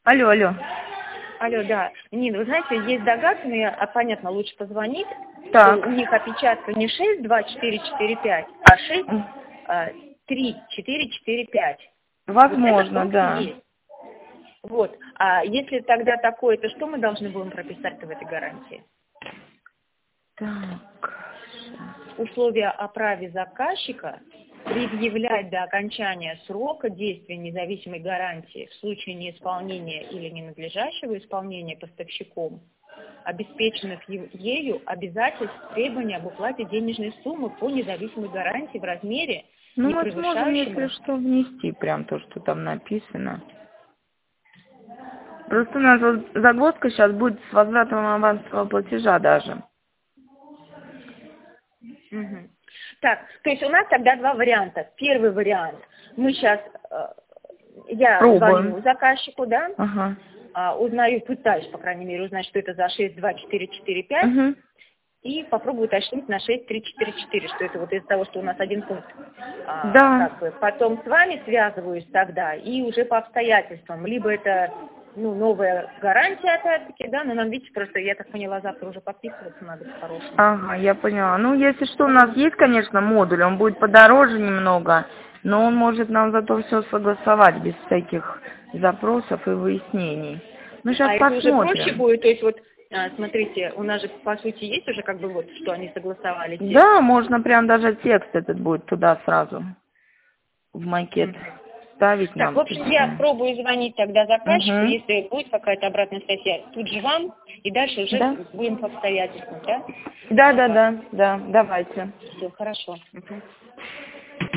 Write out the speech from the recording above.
Алло, алло. Алло, да. Нина, вы знаете, есть догадка, но я, понятно, лучше позвонить. Так. У них опечатка не 62445, а 63445. Возможно, Вот да. есть. Вот. А если тогда такое, то что мы должны будем прописать в этой гарантии? Так. Условия о праве заказчика предъявлять до окончания срока действия независимой гарантии в случае неисполнения или ненадлежащего исполнения поставщиком обеспеченных ею обязательств требования об уплате денежной суммы по независимой гарантии в размере, Ну, не мы сможем, если превышающем... что, внести прям то, что там написано. Просто у нас вот загвоздка сейчас будет с возвратом авансового платежа даже. Мгм. Так, то есть у нас тогда два варианта. Первый вариант. Мы сейчас, я Пробуем. звоню заказчику, да, Ага. узнаю, пытаюсь, по крайней мере, узнать, что это за 62445, Угу. и попробую уточнить на 6344, что это вот из-за того, что у нас один пункт. Да. Как бы. Потом с вами связываюсь тогда, и уже по обстоятельствам. Либо это новая гарантия, опять-таки, да, но нам, видите, просто, я так поняла, завтра уже подписываться надо по-хорошему. Ага, я поняла. Ну, если что, у нас есть, конечно, модуль, он будет подороже немного, но он может нам зато все согласовать без всяких запросов и выяснений. Ну, сейчас А это уже проще посмотрим. будет, то есть вот, смотрите, у нас же, по сути, есть уже как бы вот, что они согласовали текст. Да, можно прям даже текст этот будет туда сразу, в макет Мгм. ставить Так, нам. в общем, я пробую звонить тогда заказчику, Угу. если будет какая-то обратная связь, я тут же вам, и дальше уже Да? будем по обстоятельствам, да? Да, да, Ага. да, да, давайте. Все, хорошо. Мгм.